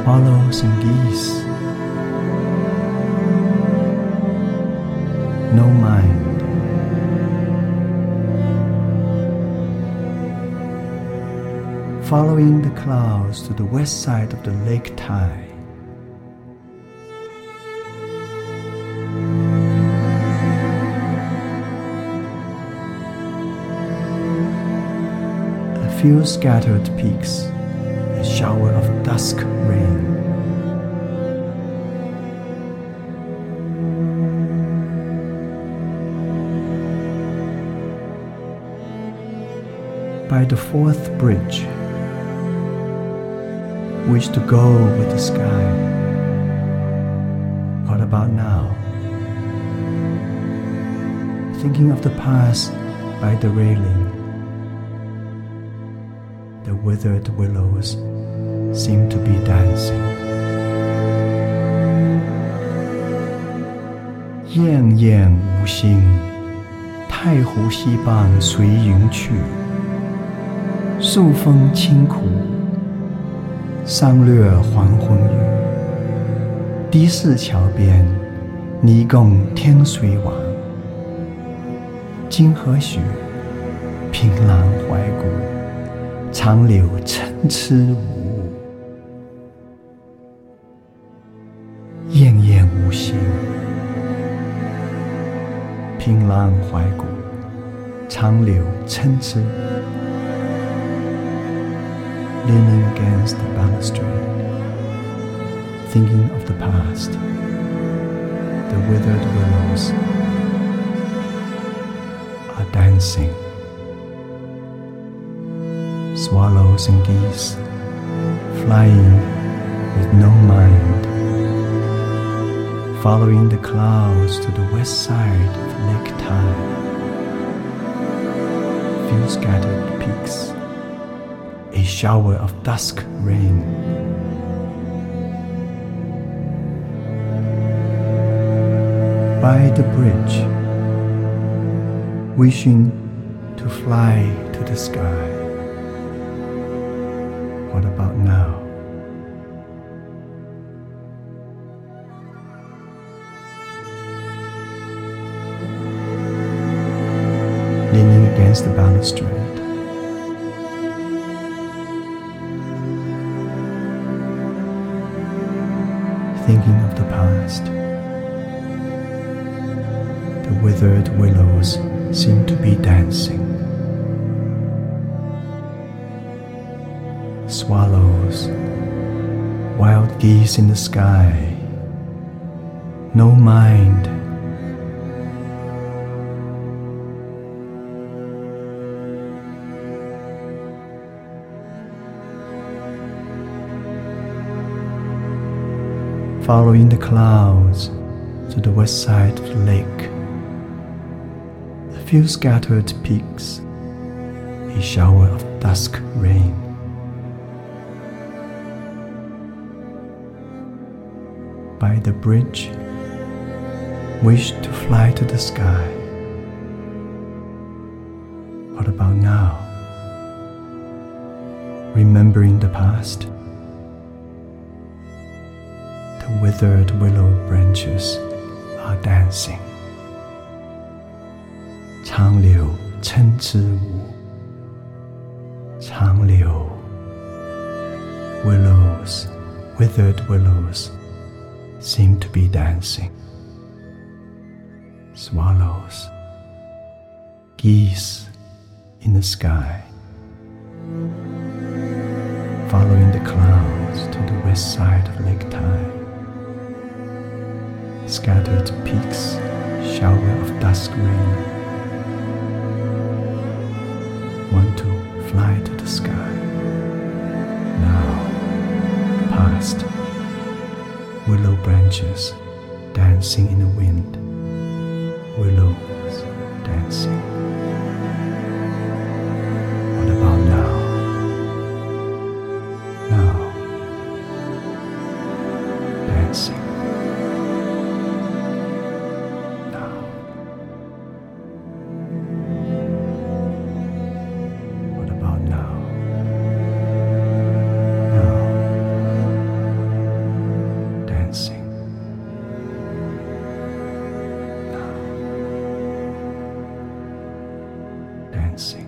swallows and geese. No mind. Following the clouds to the west side of the Lake Tai. A few scattered peaks, a shower of dusk rain. By the fourth bridge, wish to go with the sky. What about now? Thinking of the past by the railing, the withered willows seem to be dancing. 滟滟无心，太湖西傍随云去。数峰清苦，商略黄昏雨。的士桥边，泥共天水往。金河雪，凭栏怀古，长柳参差无物。滟滟无心，凭栏怀古，长柳参差。Leaning against the balustrade, thinking of the past, the withered willows are dancing. Swallows and geese flying with no mind, following the clouds to the west side of Lake Tai. Few scattered peaks, a shower of dusk rain. By the bridge, wishing to fly to the sky. What about now? Leaning against the balustrade, thinking of the past. The withered willows seem to be dancing. Swallows, wild geese in the sky. No mind. Following the clouds to the west side of the lake, a few scattered peaks, a shower of dusk rain. By the bridge, wish to fly to the sky. What about now? Remembering the past, the withered willow branches are dancing. 长柳参差无，长柳 willows, withered willows seem to be dancing. Swallows, geese in the sky, following the clouds to the west side of Lake Tai. Scattered peaks, shower of dusk rain. Want to fly to the sky. Now, past, willow branches dancing in the wind. Willows dancing. What about now? Now, dancing. 成。